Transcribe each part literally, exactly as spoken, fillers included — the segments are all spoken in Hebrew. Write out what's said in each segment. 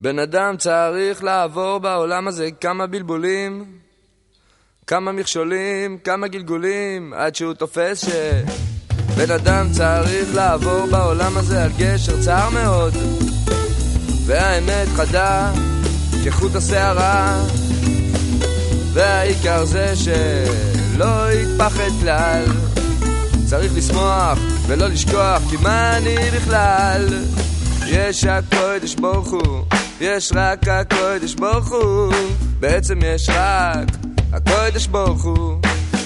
בן אדם צריך לעבור בעולם הזה כמה בלבולים, כמה מכשולים, כמה גלגולים, עד שהוא תופס ש... בן אדם צריך לעבור בעולם הזה על גשר צר מאוד, והאמת חדה כחוט השערה, והעיקר זה שלא יתפחד כלל. צריך לשמוח ולא לשכוח, כי מה אני בכלל? יש הקודש ברוך הוא, יש רק הקודש ברוך הוא, בעצם יש רק הקודש ברוך הוא.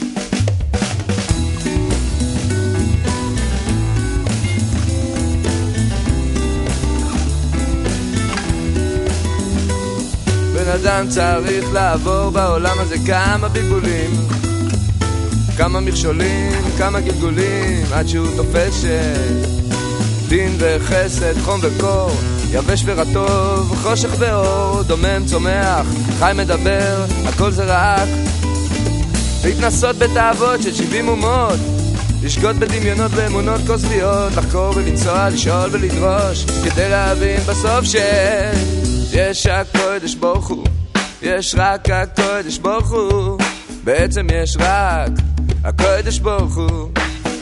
בן אדם צריך לעבור בעולם הזה כמה בלבולים, כמה מכשולים, כמה גלגולים, עד שהוא תופס דין וחסד, חום וקור, יבש ורטוב, חושך ואור, דומם צומח, חי מדבר, הכל זה רק להתנסות בתאוות של שבעים אומות, לשגות בדמיונות ואמונות כוזביות, לחקור ולנסוע, לשאול ולדרוש, כדי להבין בסוף ש... יש הקודש ברוך הוא, יש רק הקודש ברוך הוא, בעצם יש רק הקודש ברוך הוא.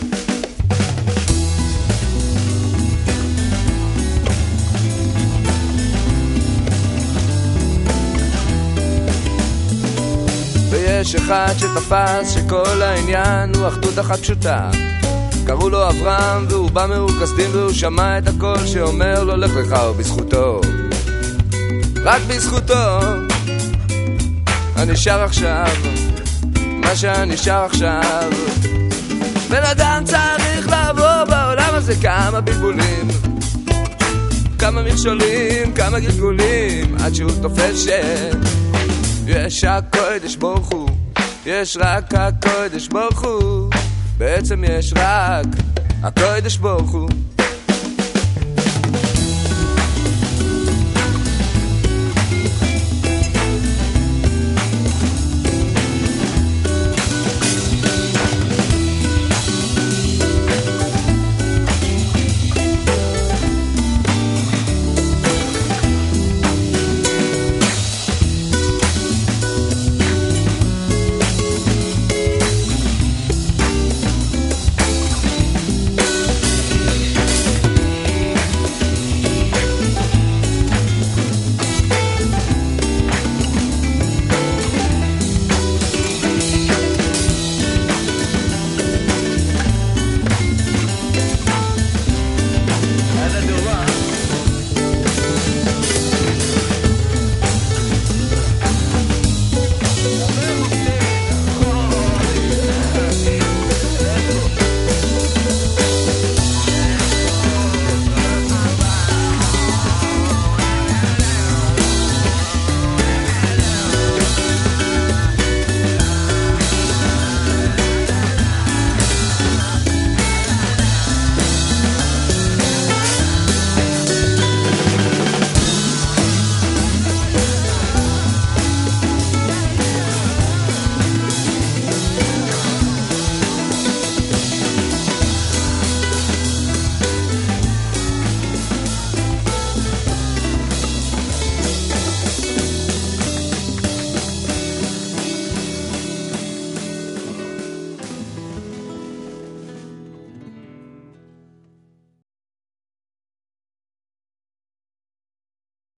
ויש אחד שתפס שכל העניין הוא אחדות אחת פשוטה, קראו לו אברהם והוא בא מאור כסדים והוא שמע את הכל שאומר לו לך לך, ובזכותו, רק בזכותו הנשאר עכשיו מה שנשאר עכשיו. בן אדם צריך לעבור בעולם הזה כמה בלבולים, כמה מכשולים, כמה גלגולים, עד שהוא תופס ש... יש הקודש ברוך הוא, יש רק הקודש ברוך הוא, בעצם יש רק הקודש ברוך הוא.